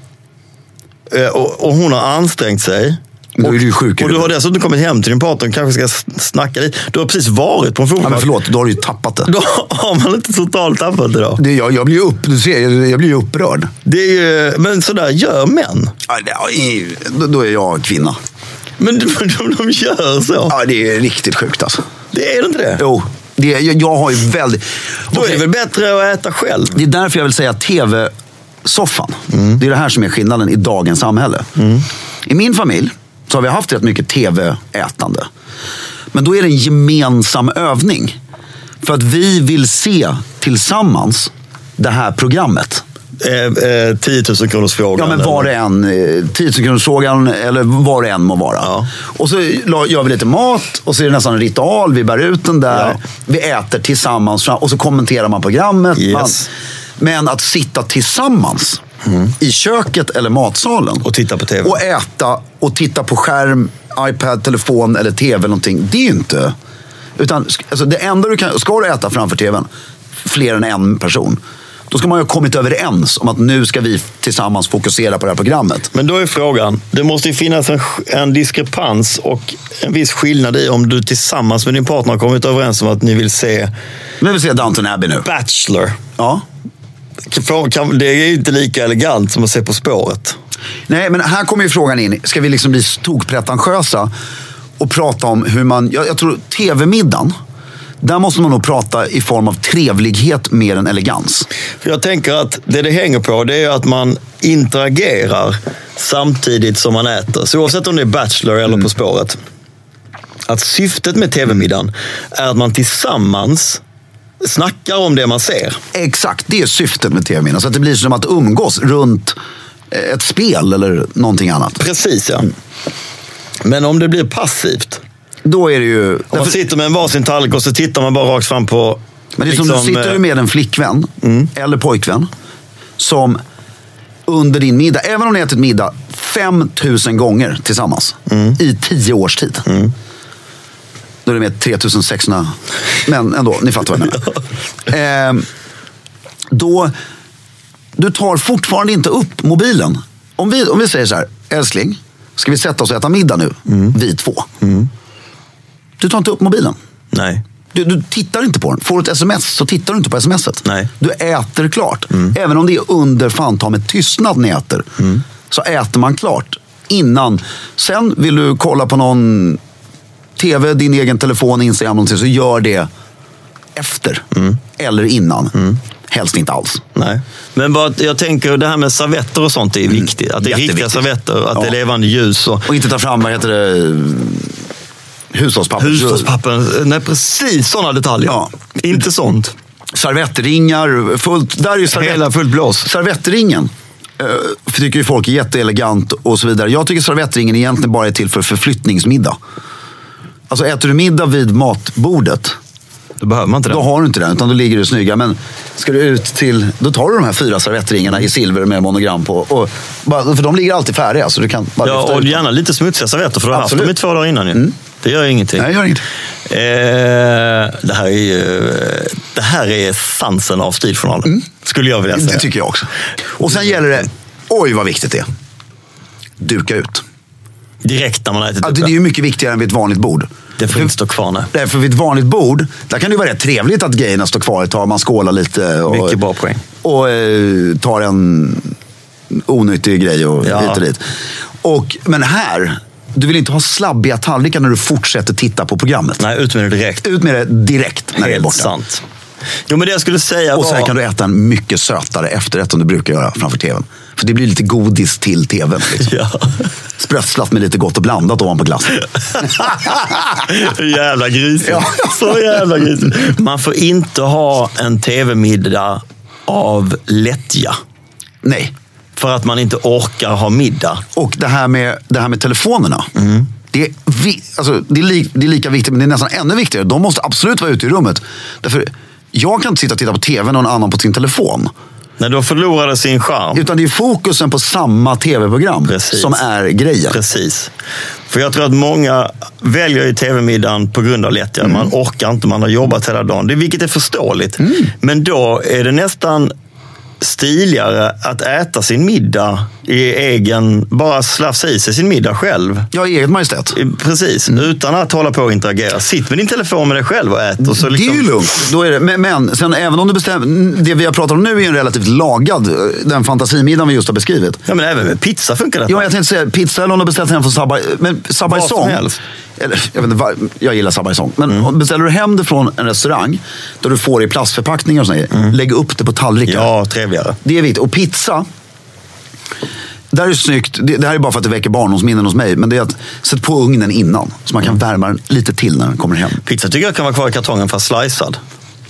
B: och, och hon har ansträngt sig.
E: Då är du sjuk.
B: Och du har dessutom kommit hem till din partner och kanske ska snacka lite. Du har precis varit på en fotboll.
E: Ja, men förlåt, då har du ju tappat det.
B: Då har man inte totalt tappat det då.
E: Det, jag, jag blir ju upp, du ser, jag, jag blir upprörd.
B: Det är ju, men sådär gör män.
E: Ja, då, då är jag kvinna.
B: Men de, de, de gör så.
E: Ja, det är riktigt sjukt alltså.
B: Det är det inte det?
E: Jo, det, jag, jag har ju väldigt...
B: Då är det väl bättre att äta själv?
E: Det är därför jag vill säga tv-soffan. Mm. Det är det här som är skillnaden i dagens samhälle. Mm. I min familj så har vi haft rätt mycket tv-ätande. Men då är det en gemensam övning. För att vi vill se tillsammans det här programmet.
B: Eh, eh, tio tusen kronors frågan.
E: Ja, men var det en eh, tio tusen kronors frågan eller var det en må vara. Ja. Och så gör vi lite mat och så är det nästan en ritual. Vi bär ut den där. Ja. Vi äter tillsammans och så kommenterar man programmet.
B: Yes.
E: Man, men att sitta tillsammans mm. i köket eller matsalen
B: och titta på tv
E: och äta och titta på skärm, iPad, telefon eller tv eller någonting, det är ju inte. Utan alltså, det enda du kan, ska du äta framför tvn fler än en person, då ska man ju ha kommit överens om att nu ska vi tillsammans fokusera på det här programmet.
B: Men då är frågan, det måste ju finnas en, en diskrepans och en viss skillnad i om du tillsammans med din partner har kommit överens om att ni vill se
E: Vi vill se Downton Abbey nu.
B: Bachelor.
E: Ja.
B: Det är ju inte lika elegant som att se På spåret.
E: Nej, men här kommer ju frågan in. Ska vi liksom bli tokpretentiösa och prata om hur man... Jag, jag tror tv-middagen, där måste man nog prata i form av trevlighet mer än elegans.
B: För jag tänker att det det hänger på, det är att man interagerar samtidigt som man äter. Så oavsett om det är Bachelor eller mm. På spåret. Att syftet med tv-middagen är att man tillsammans snackar om det man ser.
E: Exakt, det är syftet med tv-middagen. Så att det blir som att umgås runt ett spel eller någonting annat.
B: Precis, ja. Mm. Men om det blir passivt,
E: då är det ju...
B: Om man sitter med en varsin tallrik och så tittar man bara rakt fram på...
E: Men det är liksom, som du sitter med en flickvän mm. eller pojkvän som under din middag, även om ni ätit middag fem tusen gånger tillsammans mm. i tio års tid. Mm. Då är det med tre tusen sexhundra, men ändå, ni fattar vad jag menar. eh, då, du tar fortfarande inte upp mobilen. Om vi, om vi säger så här, älskling, ska vi sätta oss och äta middag nu? Mm. Vi två. Mm. Du tar inte upp mobilen.
B: Nej.
E: Du, du tittar inte på den. Får du ett sms så tittar du inte på smset.
B: Nej.
E: Du äter klart. Mm. Även om det är under fan ta med tystnad ni äter. Mm. Så äter man klart. Innan. Sen vill du kolla på någon tv, din egen telefon, Instagram någonting, så gör det efter. Mm. Eller innan. Mm. Helst inte alls.
B: Nej. Men bara, jag tänker det här med servetter och sånt är mm. viktigt. Att det är riktiga servetter, att ja. det är levande ljus. Och,
E: och inte ta fram, vad heter det... Hushållspapper.
B: Hushållspapper. Nej, precis sådana detaljer. Ja. Inte sånt.
E: Servettringar, fullt, där är ju servett,
B: hela fullt blås.
E: Servettringen uh, tycker ju folk är jätteelegant och så vidare. Jag tycker servettringen egentligen bara är till för förflyttningsmiddag. Alltså äter du middag vid matbordet,
B: då behöver man inte det.
E: Då har du inte den, utan då ligger du snygga. Men ska du ut till, då tar du de här fyra servettringarna i silver med monogram på. Och bara, för de ligger alltid färdiga, så du kan bara
B: ja, och gärna lite smutsiga servetter, för du har haft dem i två dagar innan ju. Mm. Det gör ingenting.
E: Nej, gör ingenting.
B: Eh, det, här är, det här är sansen av Stiljournalen. Mm. Skulle jag vilja säga.
E: Det tycker jag också. Och sen gäller det, oj vad viktigt det är. Duka ut.
B: Direkt när man ätit
E: ja, det är ju mycket viktigare än vid ett vanligt bord.
B: Det får inte stå kvar nu.
E: Nej, för vid ett vanligt bord, där kan det ju vara rätt trevligt att grejerna står kvar ett tag. Man skålar lite. Och,
B: mycket bra poäng.
E: Och eh, tar en onyttig grej och ja. hit och dit. Och, men här... Du vill inte ha slabbiga tallrikar när du fortsätter titta på programmet.
B: Nej, ut med det direkt.
E: Ut med det direkt när
B: Helt
E: det är borta.
B: Sant. Jo, men det jag skulle säga
E: och
B: var...
E: sen kan du äta en mycket sötare efterrätt än du brukar göra framför tvn. För det blir lite godis till tvn. Liksom.
B: Ja.
E: Sprötslat med lite gott och blandat ovanpå glassen.
B: Jävla gris.
E: Ja.
B: Så jävla gris. Man får inte ha en tv-middag av lättja.
E: Nej.
B: För att man inte orkar ha middag.
E: Och det här med, det här med telefonerna. Mm. Det, är vi, alltså, det, är li, det är lika viktigt, men det är nästan ännu viktigare. De måste absolut vara ute i rummet. Därför, jag kan inte sitta och titta på tv någon annan på sin telefon.
B: Nej, då förlorar det sin charm.
E: Utan det är fokusen på samma tv-program Precis. som är grejen.
B: Precis. För jag tror att många väljer ju tv-middagen på grund av lättja. Mm. Man orkar inte, man har jobbat hela dagen. Det, vilket är förståeligt. Mm. Men då är det nästan... stiligare att äta sin middag i egen, bara slafsa i sig sin middag själv.
E: Ja, i eget majestät.
B: Precis, mm. utan att hålla på och interagera. Sitt med din telefon med dig själv och ät. Och så liksom...
E: Det är ju lugnt. Då är det. Men, men sen även om du bestämmer, det vi har pratat om nu är en relativt lagad, den fantasimiddagen vi just har beskrivit.
B: Ja, men även med pizza funkar det.
E: Ja, jag tänkte säga pizza eller om du beställt hem från Sabaj, men Sabajsong. Eller, jag, vet inte, jag gillar Sabajsong. Men mm. beställer du hem det från en restaurang där du får i plastförpackningar och sånt, mm. lägg upp det på tallrikar.
B: Ja, trevligare.
E: Det är viktigt. Och pizza, där är det snyggt. Det, det här är bara för att det väcker barndomsminnen hos mig. Men det är att sätta på ugnen innan. Så man kan mm. värma den lite till när den kommer hem.
B: Pizza tycker jag kan vara kvar i kartongen fast slicead.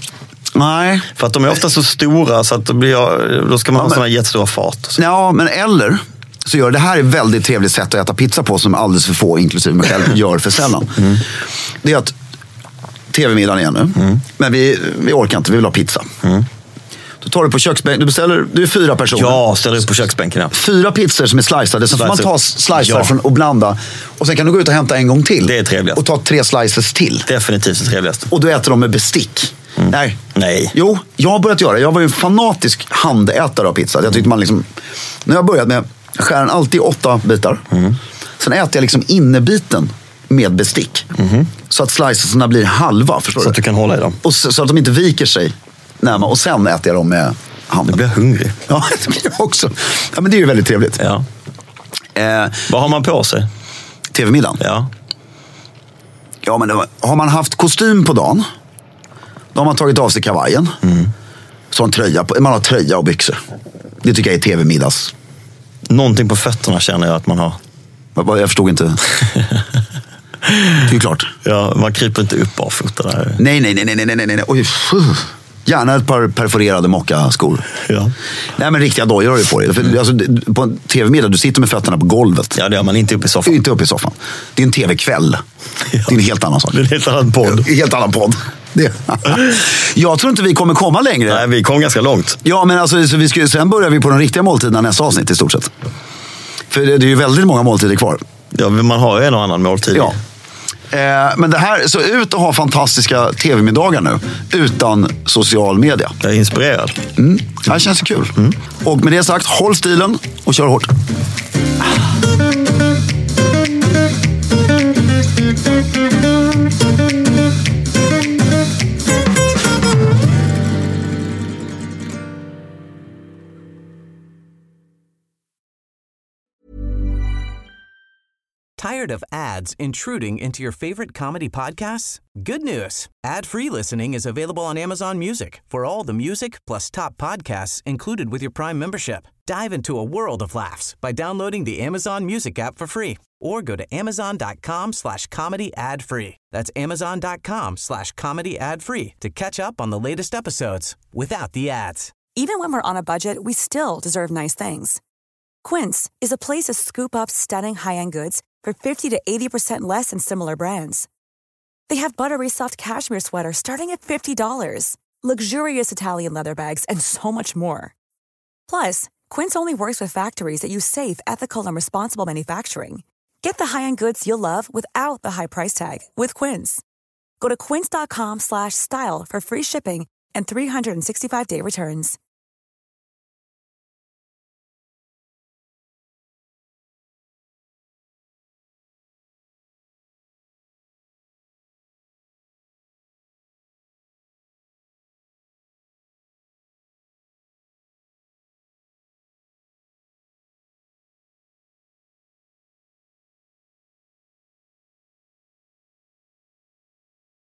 E: Nej.
B: För att de är ofta så stora så att då, blir jag, då ska man ja, ha men, sådana jättestora fat. Så.
E: Ja, men eller så gör det här är ett väldigt trevligt sätt att äta pizza på som alldeles för få, inklusive mig själv, gör för sällan. Mm. Det är att tv-middagen igen nu, mm. men vi, vi orkar inte, vi vill ha pizza. Mm. Då tar du på köksbänken, du beställer, du är fyra personer.
B: Ja, ställer upp på köksbänken. Ja.
E: Fyra pizzor som är sliceade, sen får man ta slicer ja. från och blanda. Och sen kan du gå ut och hämta en gång till.
B: Det är trevligast.
E: Och ta tre slices till.
B: Definitivt det trevligast.
E: Och du äter dem med bestick. Mm. Nej.
B: Nej.
E: Jo, jag har börjat göra. Jag var ju en fanatisk handätare av pizza. Jag tyckte man liksom, när jag börjat med, jag skär den alltid i åtta bitar. Mm. Sen äter jag liksom innebiten med bestick. Mm. Så att slicesarna blir halva, förstår
B: så
E: du?
B: Så att du kan hålla i dem.
E: Och så, så att de inte viker sig. Nej, och sen äter jag dem med handen.
B: Du blir hungrig.
E: Ja, det blir jag också. Ja, men det är ju väldigt trevligt.
B: Ja.
E: Eh,
B: Vad har man på sig?
E: tv-middagen?
B: Ja.
E: Ja, men har man haft kostym på dagen, då har man tagit av sig kavajen. Mm. Så en tröja på, man har tröja och byxor. Det tycker jag är tv-middags.
B: Någonting på fötterna känner jag att man har.
E: Jag förstod inte. Det är ju klart.
B: Ja, man kryper inte upp av fötterna.
E: Nej, nej, nej, nej, nej, nej, nej. Oj, gärna ett par perforerade mockaskor. Ja. Nej, men riktiga dojor har du på dig. För, mm. alltså, på en tv-middag, du sitter med fötterna på golvet.
B: Ja, det gör man inte uppe i soffan.
E: Inte uppe i soffan. Det är en tv-kväll. Ja. Det är en helt annan sak.
B: Det är en helt annan podd.
E: En helt annan podd. Det. Jag tror inte vi kommer komma längre.
B: Nej, vi kom ganska långt.
E: Ja, men alltså, så vi ska, sen börjar vi på de riktiga måltiderna nästa avsnitt i stort sett. För det, det är ju väldigt många måltider kvar.
B: Ja, men man har ju en och annan måltid.
E: Ja. Eh, men det här, så ut och ha fantastiska tv-middagar nu utan social media.
B: Jag är inspirerad.
E: Mm. Det här känns kul. Mm. Och med det sagt, håll stilen och kör hårt.
H: Tired of ads intruding into your favorite comedy podcasts? Good news. Ad-free listening is available on Amazon Music for all the music plus top podcasts included with your Prime membership. Dive into a world of laughs by downloading the Amazon Music app for free or go to amazon.com slash comedy ad free. That's amazon.com slash comedy ad free to catch up on the latest episodes without the ads.
I: Even when we're on a budget, we still deserve nice things. Quince is a place to scoop up stunning high-end goods for fifty to eighty percent less than similar brands. They have buttery soft cashmere sweaters starting at fifty dollars, luxurious Italian leather bags, and so much more. Plus, Quince only works with factories that use safe, ethical, and responsible manufacturing. Get the high-end goods you'll love without the high price tag with Quince. Go to quince.com slash style for free shipping and three sixty-five day returns.